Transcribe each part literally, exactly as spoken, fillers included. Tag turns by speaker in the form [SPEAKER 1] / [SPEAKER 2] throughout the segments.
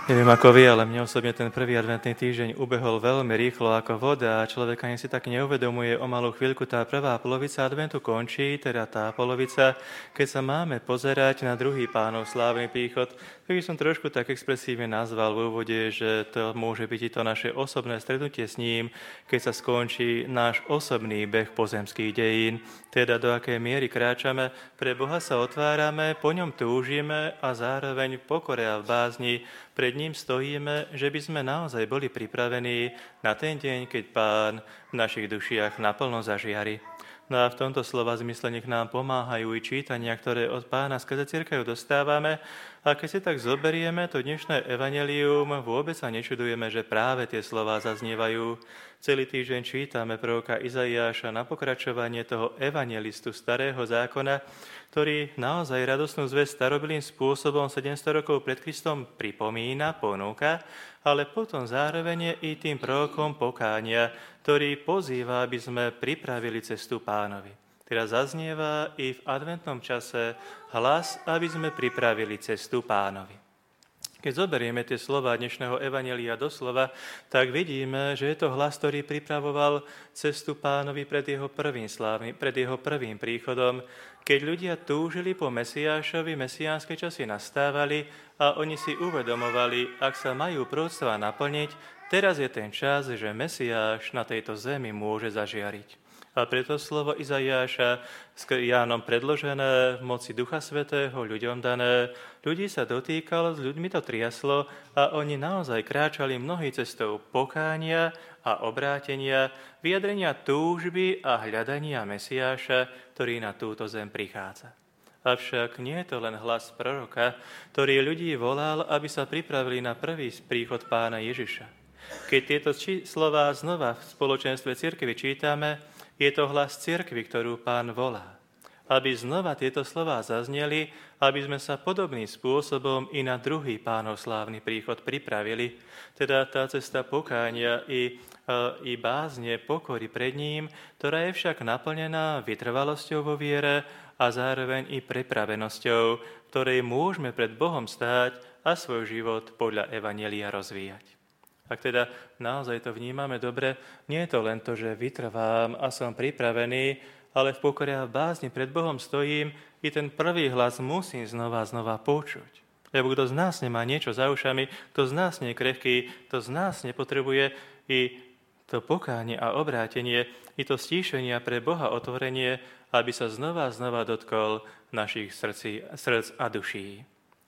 [SPEAKER 1] Neviem ako vy, ale mne osobne ten prvý adventný týždeň ubehol veľmi rýchlo ako voda a človek ani si tak neuvedomuje o malú chvíľku. Tá prvá polovica adventu končí, teda tá polovica, keď sa máme pozerať na druhý Pánov slávny príchod. Tak by som trošku tak expresívne nazval v úvode, že to môže byť i to naše osobné stretnutie s ním, keď sa skončí náš osobný beh pozemských dejín, teda do akej miery kráčame, pre Boha sa otvárame, po ňom túžime a zároveň v pokore a v bázni pred ním stojíme, že by sme naozaj boli pripravení na ten deň, keď Pán v našich dušiach naplno zažiari. No a v tomto slova zmysle nech nám pomáhajú i čítania, ktoré od Pána skrze cirkev dostávame. A keď si tak zoberieme to dnešné evanjelium, vôbec sa nečudujeme, že práve tie slová zaznievajú. Celý týždeň čítame proroka Izaiáša na pokračovanie toho evanjelistu starého zákona, ktorý naozaj radosnú zvesť starobilým spôsobom sedemsto rokov pred Kristom pripomína, ponúka, ale potom zároveň je i tým prorokom pokánia, ktorý pozýva, aby sme pripravili cestu Pánovi. Teda zaznieva i v adventnom čase hlas, aby sme pripravili cestu Pánovi. Keď zoberieme tie slova dnešného evanjelia doslova, tak vidíme, že je to hlas, ktorý pripravoval cestu Pánovi pred jeho prvým slávny, pred jeho prvým príchodom, keď ľudia túžili po Mesiášovi, mesiánske časy nastávali a oni si uvedomovali, ak sa majú proroctvá naplniť, teraz je ten čas, že Mesiáš na tejto zemi môže zažiariť. A preto slovo Izaiáša s Jánom predložené, v moci Ducha Svätého, ľuďom dané, ľudí sa dotýkalo, s ľuďmi to triaslo a oni naozaj kráčali mnohý cestou pokánia a obrátenia, vyjadrenia túžby a hľadania Mesiáša, ktorý na túto zem prichádza. Avšak nie je to len hlas proroka, ktorý ľudí volal, aby sa pripravili na prvý príchod Pána Ježiša. Keď tieto či- slová znova v spoločenstve cirkvi čítame, je to hlas cirkvi, ktorú Pán volá. Aby znova tieto slová zazneli, aby sme sa podobným spôsobom i na druhý Pánov slávny príchod pripravili, teda tá cesta pokánia i, i bázne pokory pred ním, ktorá je však naplnená vytrvalosťou vo viere a zároveň i pripravenosťou, ktorej môžeme pred Bohom stáť a svoj život podľa evanjelia rozvíjať. Ak teda naozaj to vnímame dobre, nie je to len to, že vytrvám a som pripravený, ale v pokore a v bázni pred Bohom stojím, i ten prvý hlas musím znova a znova počuť. Lebo kto z nás nemá niečo za ušami, kto z nás nie je krehký, kto z nás nepotrebuje i to pokánie a obrátenie, i to stíšenie pre Boha otvorenie, aby sa znova a znova dotkol našich srdcí, srdc a duší.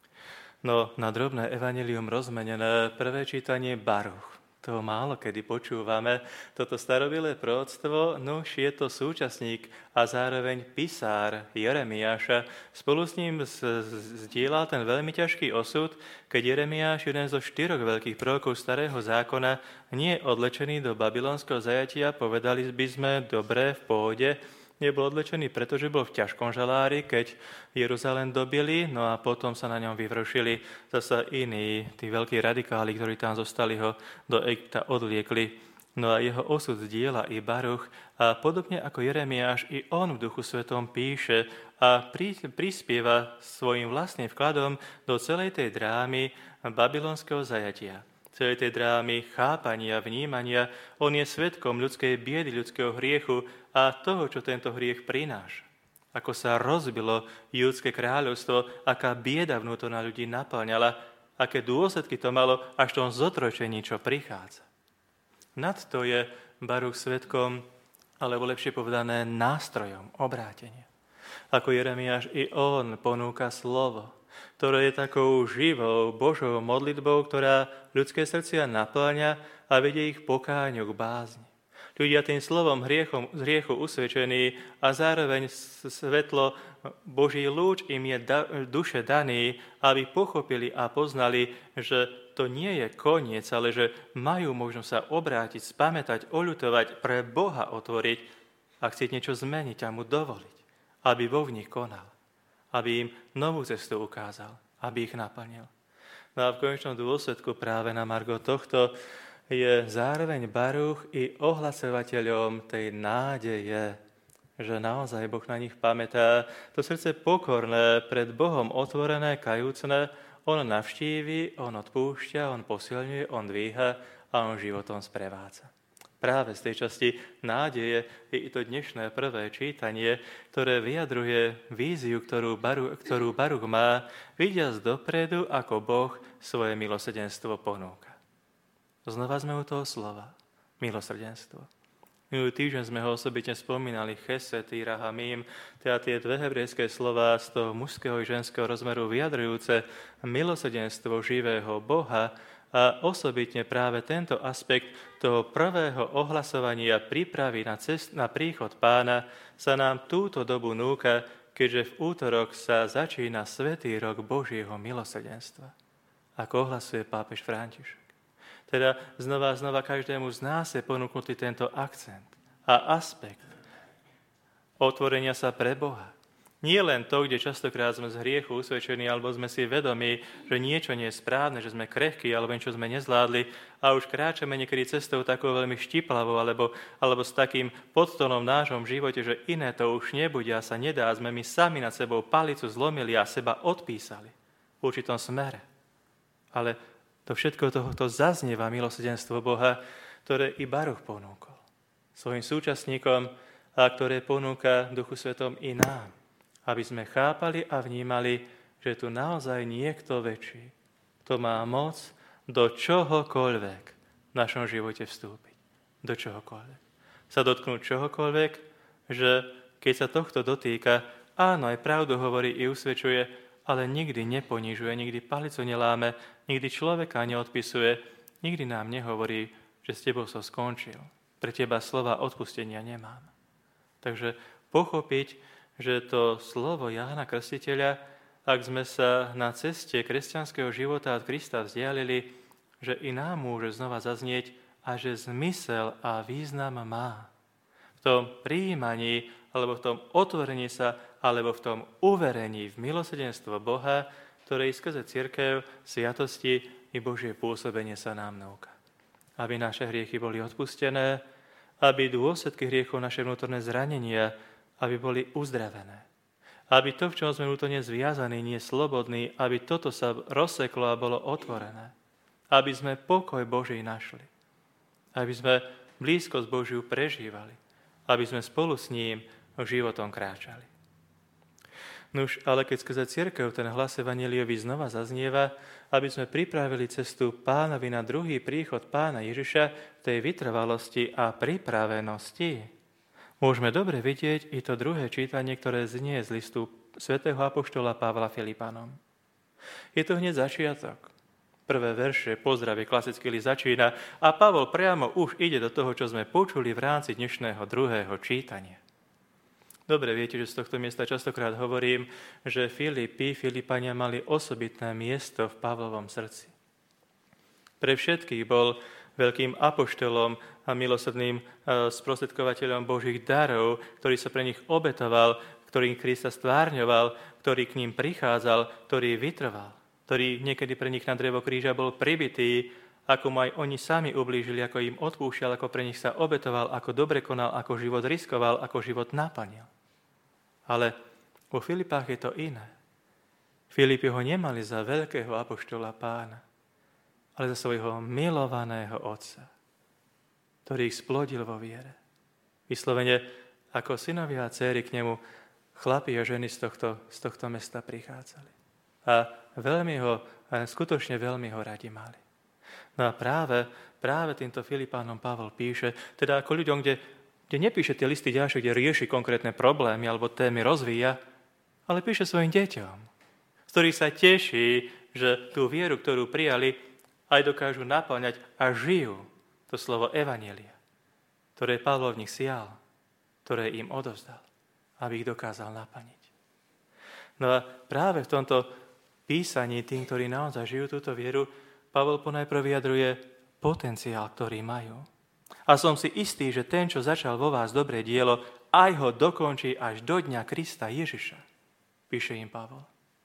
[SPEAKER 1] No na drobné evanjelium rozmenené prvé čítanie Baruch. To málo kedy počúvame. Toto starobilé proroctvo, nuž je to súčasník a zároveň pisár Jeremiáša. Spolu s ním zdieľal ten veľmi ťažký osud, keď Jeremiáš, jeden zo štyroch veľkých prorokov starého zákona, nie odlečený do babylonského zajatia, povedali by sme dobre, v pohode, nebol odlečený, pretože bol v ťažkom žalári, keď Jeruzalém dobili, no a potom sa na ňom vyvršili zasa iní, tí veľkí radikáli, ktorí tam zostali, ho do Egypta odvliekli. No a jeho osud zdieľa i Baruch a podobne ako Jeremiáš, i on v Duchu Svetom píše a pri, prispieva svojim vlastným vkladom do celej tej drámy babylonského zajatia. Celej tej drámy chápania, vnímania, on je svedkom ľudskej biedy, ľudského hriechu a toho, čo tento hriech prináša. Ako sa rozbilo judské kráľovstvo, aká bieda vnútorná ľudí naplňala, aké dôsledky to malo až v tom zotročení, čo prichádza. Nad to je Baruch svedkom, alebo lepšie povedané nástrojom obrátenia. Ako Jeremiáš, i on ponúka slovo, ktoré je takou živou Božou modlitbou, ktorá ľudské srdcia naplňa a vedie ich pokáňu k bázni. Ľudia tým slovom hriechom, z hriechu usvedčení a zároveň svetlo Boží lúč im je da, duše daný, aby pochopili a poznali, že to nie je koniec, ale že majú možnosť sa obrátiť, spamätať, oľutovať, pre Boha otvoriť a chcieť niečo zmeniť a mu dovoliť, aby vo v nich konal, aby im novú cestu ukázal, aby ich naplnil. No a v konečnom dôsledku práve na margo tohto je zároveň Baruch i ohlasovateľom tej nádeje, že naozaj Boh na nich pamätá. To srdce pokorné, pred Bohom otvorené, kajúcne, On navštívi, on odpúšťa, on posilňuje, on dvíha a on životom sprevádza. Práve z tej časti nádeje je i to dnešné prvé čítanie, ktoré vyjadruje víziu, ktorú Baruch, ktorú Baruch má, vidiac dopredu, ako Boh svoje milosrdenstvo ponúka. Znova sme u toho slova. Milosrdenstvo. Minulý týždeň sme ho osobitne spomínali chesed, irahamim, teda tie dve hebrejské slová z toho mužského i ženského rozmeru vyjadrujúce milosrdenstvo živého Boha a osobitne práve tento aspekt toho prvého ohlasovania prípravy na, cest, na príchod Pána sa nám túto dobu núka, keďže v útorok sa začína svätý rok Božieho milosrdenstva, ako ohlasuje pápež František. Teda znova a znova každému z nás je ponúknutý tento akcent a aspekt otvorenia sa pre Boha. Nie len to, kde častokrát sme z hriechu usvedčení, alebo sme si vedomí, že niečo nie je správne, že sme krehkí, alebo niečo sme nezvládli a už kráčame niekedy cestou takou veľmi štiplavou, alebo, alebo s takým podtónom v nášom živote, že iné to už nebude a sa nedá. Sme my sami nad sebou palicu zlomili a seba odpísali v určitom smere. Ale do všetko tohoto zaznieva milosrdenstvo Boha, ktoré i Baruch ponúkol svojim súčasníkom a ktoré ponúka Duchu Svetom i nám, aby sme chápali a vnímali, že je tu naozaj niekto väčší, kto má moc do čohokoľvek v našom živote vstúpiť. Do čohokoľvek. Sa dotknúť čohokoľvek, že keď sa tohto dotýka, áno, aj pravdu hovorí i usvedčuje, ale nikdy neponižuje, nikdy palicu neláme, nikdy človeka neodpisuje, nikdy nám nehovorí, že s tebou som skončil. Pre teba slova odpustenia nemám. Takže pochopiť, že to slovo Jána Krstiteľa, ak sme sa na ceste kresťanského života od Krista vzdialili, že i nám môže znova zaznieť a že zmysel a význam má. V tom prijímaní, alebo v tom otvorení sa, alebo v tom uverení v milosrdenstvo Boha, ktoré skrze cirkev, sviatosti i Božie pôsobenie sa nám núka. Aby naše hriechy boli odpustené, aby dôsledky hriechov, naše vnútorné zranenia, aby boli uzdravené. Aby to, v čom sme vnútorne zviazaní, nie slobodní, aby toto sa rozseklo a bolo otvorené. Aby sme pokoj Boží našli. Aby sme blízkosť Božiu prežívali. Aby sme spolu s ním životom kráčali. Nuž, ale keď skrze cirkev ten hlas evanjeliový znova zaznieva, aby sme pripravili cestu Pánovi na druhý príchod Pána Ježiša v tej vytrvalosti a pripravenosti, môžeme dobre vidieť i to druhé čítanie, ktoré znie z listu svätého apoštola Pavla Filipanom. Je to hneď začiatok. Prvé verše, pozdravie, klasický list začína a Pavol priamo už ide do toho, čo sme počuli v rámci dnešného druhého čítania. Dobre viete, že z tohto miesta častokrát hovorím, že Filipi, Filipania mali osobitné miesto v Pavlovom srdci. Pre všetkých bol veľkým apoštolom a milosrdným sprostredkovateľom Božích darov, ktorý sa pre nich obetoval, ktorý Krista stvárňoval, ktorý k ním prichádzal, ktorý vytrval, ktorý niekedy pre nich na drevo kríža bol pribitý, ako mu aj oni sami ublížili, ako im odpúšťal, ako pre nich sa obetoval, ako dobre konal, ako život riskoval, ako život naplnil. Ale vo Filipách je to iné. Filipi ho nemali za veľkého apoštola Pána, ale za svojho milovaného otca, ktorý ich splodil vo viere. Vyslovene, ako synovia a dcéry k nemu chlapi a ženy z tohto, z tohto mesta prichádzali. A veľmi ho, a skutočne veľmi ho radi mali. No a práve, práve týmto Filipánom Pavol píše, teda ako ľuďom, kde, kde nepíše tie listy ďalšie, kde rieši konkrétne problémy alebo témy rozvíja, ale píše svojim deťom, z ktorých sa teší, že tú vieru, ktorú prijali, aj dokážu naplňať a žijú to slovo evanjelia, ktoré Pavol v nich sial, ktoré im odovzdal, aby ich dokázal naplniť. No a práve v tomto písaní tým, ktorí naozaj žijú túto vieru, Pavol ponajprv vyjadruje potenciál, ktorý majú. A som si istý, že ten, čo začal vo vás dobré dielo, aj ho dokončí až do dňa Krista Ježiša, píše im Pavol.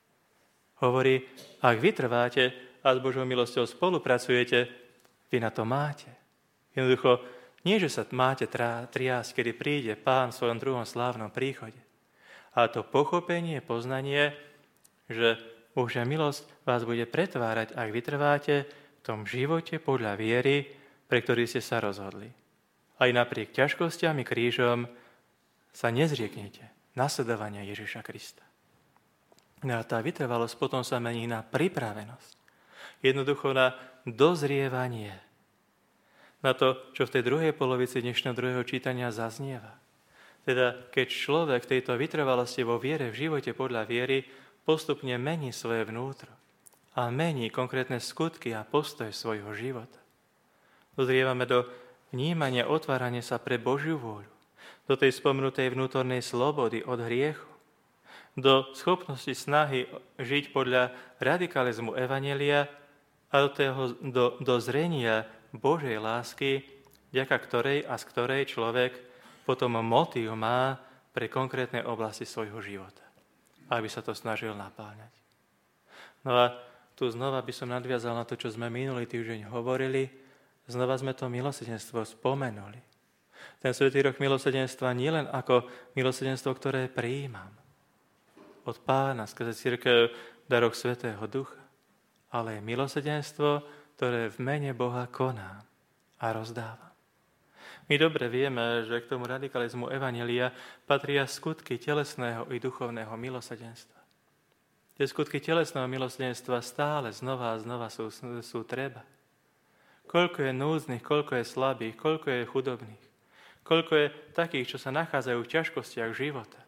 [SPEAKER 1] Hovorí, ak vytrváte a s Božou milosťou spolupracujete, vy na to máte. Jednoducho, nie, že sa máte triasť, kedy príde Pán v svojom druhom slávnom príchode. A to pochopenie, poznanie, že Božia milosť vás bude pretvárať, ak vytrváte v tom živote podľa viery, pre ktorý ste sa rozhodli. Aj napriek ťažkostiam i krížom sa nezrieknete nasledovania Ježiša Krista. No a tá vytrvalosť potom sa mení na pripravenosť. Jednoducho na dozrievanie. Na to, čo v tej druhej polovici dnešného druhého čítania zaznieva. Teda, keď človek v tejto vytrvalosti vo viere, v živote podľa viery, postupne mení svoje vnútro a mení konkrétne skutky a postoj svojho života. Dozrievame do vnímania, otvárania sa pre Božiu vôľu, do tej spomenutej vnútornej slobody od hriechu, do schopnosti snahy žiť podľa radikalizmu evanjelia a do, toho, do, do zrenia Božej lásky, vďaka ktorej a z ktorej človek potom motív má pre konkrétne oblasti svojho života, aby sa to snažil napáľať. No a tu znova by som nadviazal na to, čo sme minulý týždeň hovorili, znova sme to milosrdenstvo spomenuli. Ten svätý rok milosrdenstva nie len ako milosrdenstvo, ktoré prijímam od Pána skrze cirkev darok Svätého Ducha, ale je milosrdenstvo, ktoré v mene Boha koná a rozdáva. My dobre vieme, že k tomu radikalizmu evanjelia patria skutky telesného i duchovného milosrdenstva. Tie skutky telesného milosrdenstva stále znova a znova sú, sú treba. Koľko je núdznych, koľko je slabých, koľko je chudobných, koľko je takých, čo sa nachádzajú v ťažkostiach života.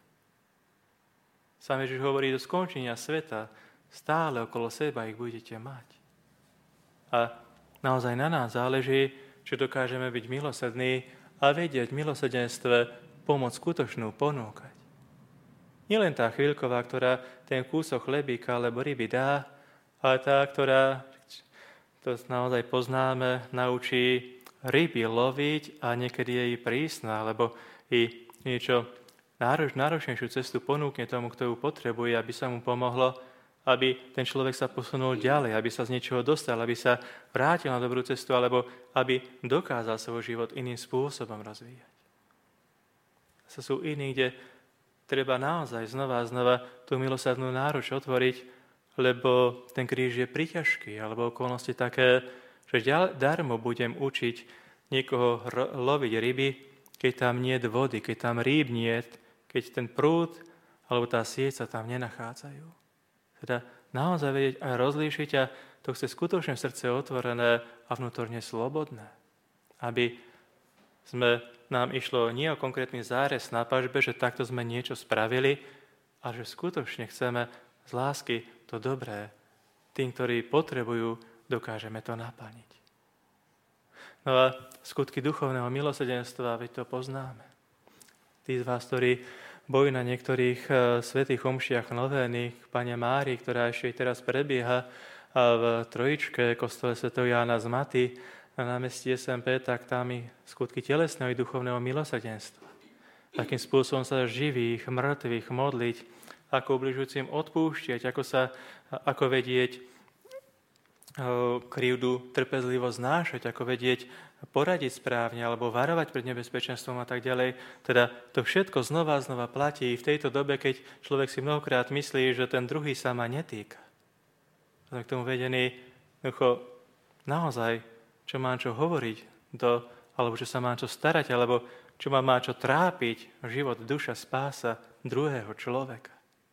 [SPEAKER 1] Sám Ježiš hovorí, do skončenia sveta stále okolo seba ich budete mať. A naozaj na nás záleží, či dokážeme byť milosrdní a vedieť milosrdenstve pomoc skutočnú ponúkať. Nie len tá chvíľková, ktorá ten kúsok chlebíka alebo ryby dá, ale tá, ktorá, to naozaj poznáme, naučí ryby loviť a niekedy je jej prísna, alebo i niečo nároč, náročnejšiu cestu ponúkne tomu, kto ju potrebuje, aby sa mu pomohlo, aby ten človek sa posunul ďalej, aby sa z niečoho dostal, aby sa vrátil na dobrú cestu, alebo aby dokázal svoj život iným spôsobom rozvíjať. Sa sú iní, kde treba naozaj znova a znova tú milosrdnú náruč otvoriť, lebo ten kríž je priťažký, alebo okolnosti také, že darmo budem učiť niekoho loviť ryby, keď tam nie je vody, keď tam rýb nie, keď ten prúd alebo tá sieť sa tam nenachádzajú. Teda naozaj vedieť a rozlíšiť a to chce skutočne srdce otvorené a vnútorne slobodné. Aby sme, nám išlo nie o konkrétny zárez na pažbe, že takto sme niečo spravili, ale že skutočne chceme z lásky to dobré tým, ktorí potrebujú, dokážeme to naplniť. No a skutky duchovného milosrdenstva, veď to poznáme. Tí z vás, ktorí boli na niektorých svätých omšiach novény k Pane Márii, ktorá ešte teraz prebieha v Trojičke, kostole svätého Jána z Maty, na námestí es em pé, tak tam i skutky telesného i duchovného milosrdenstva. Takým spôsobom sa živých, mŕtvych modliť, ako ubližujúcim odpúšťať, ako sa, ako vedieť krivdu trpezlivo znášať, ako vedieť poradiť správne alebo varovať pred nebezpečenstvom a tak ďalej. Teda to všetko znova a znova platí v tejto dobe, keď človek si mnohokrát myslí, že ten druhý sa ma netýka. Sme k tomu vedení, naozaj, čo mám čo hovoriť, do, alebo čo sa mám čo starať, alebo čo ma má čo trápiť, život, duša, spása druhého človeka.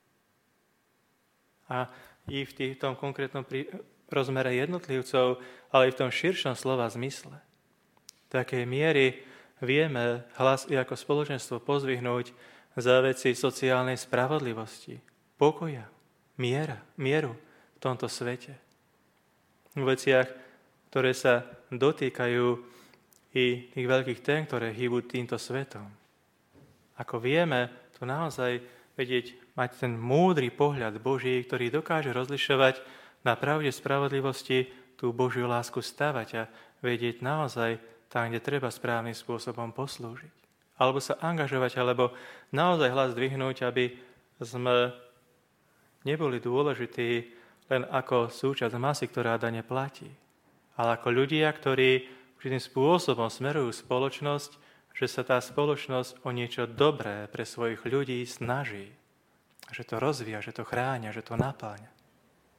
[SPEAKER 1] A i v tý, tom konkrétnom prí, rozmere jednotlivcov, ale i v tom širšom slova zmysle. V takej miery vieme hlas i ako spoločenstvo pozvihnúť za veci sociálnej spravodlivosti, pokoja, miera, mieru v tomto svete. V veciach, ktoré sa dotýkajú i tých veľkých tém, ktoré hýbu týmto svetom. Ako vieme, to naozaj vedieť, mať ten múdry pohľad Boží, ktorý dokáže rozlišovať na pravde spravodlivosti tú Božiu lásku stavať a vedieť naozaj tam, kde treba správnym spôsobom poslúžiť. Alebo sa angažovať, alebo naozaj hlas dvihnúť, aby sme neboli dôležití len ako súčasť masy, ktorá dane platí, ale ako ľudia, ktorí určitým spôsobom smerujú spoločnosť, že sa tá spoločnosť o niečo dobré pre svojich ľudí snaží. Že to rozvíja, že to chráňa, že to napáňa.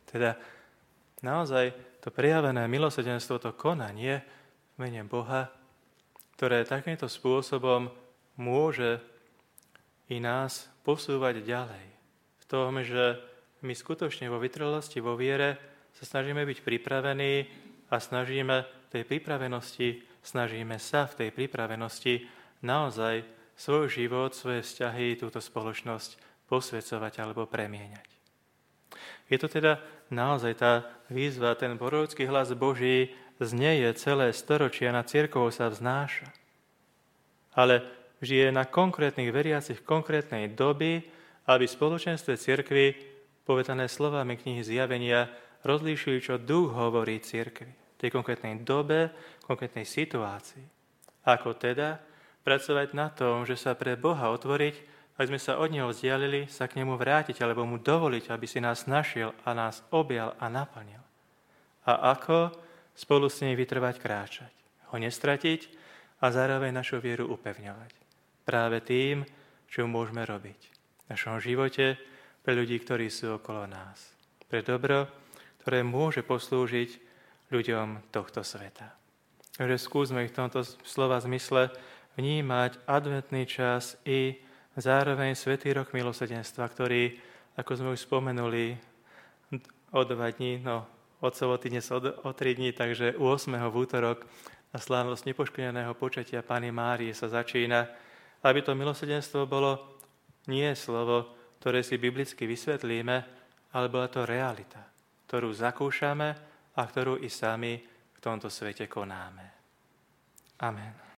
[SPEAKER 1] Teda naozaj to prejavené milosrdenstvo, to konanie v mene Boha, ktoré takýmto spôsobom môže i nás posúvať ďalej. V tom, že my skutočne vo vytrvalosti, vo viere sa snažíme byť pripravení a snažíme v tej pripravenosti, snažíme sa v tej pripravenosti naozaj svoj život, svoje vzťahy, túto spoločnosť posväcovať alebo premieňať. Je to teda naozaj tá výzva, ten prorocký hlas Boží znieje celé storočia, nad cirkvou sa vznáša. Ale žije na konkrétnych veriacich konkrétnej doby, aby v spoločenstve cirkvi, povedané slovami knihy Zjavenia, rozlíšujú, čo duch hovorí cirkvi v tej konkrétnej dobe, konkrétnej situácii. Ako teda pracovať na tom, že sa pre Boha otvoriť, ak sme sa od Neho vzdialili, sa k Nemu vrátiť, alebo Mu dovoliť, aby si nás našiel a nás objal a naplnil. A ako spolu s ním vytrvať kráčať, ho nestratiť a zároveň našu vieru upevňovať. Práve tým, čo môžeme robiť v našom živote pre ľudí, ktorí sú okolo nás. Pre dobro, ktoré môže poslúžiť ľuďom tohto sveta. Takže skúsme v tomto slova zmysle vnímať adventný čas i zároveň Svätý rok milosrdenstva, ktorý, ako sme už spomenuli, o dva dní, no od soboty dnes o, o tri dní, takže ôsmeho v útorok na slávnosť nepoškvrneného počatia Panny Márie sa začína, aby to milosrdenstvo bolo nie slovo, ktoré si biblicky vysvetlíme, ale bola to realita, ktorú zakúšame a ktorú i sami v tomto svete konáme. Amen.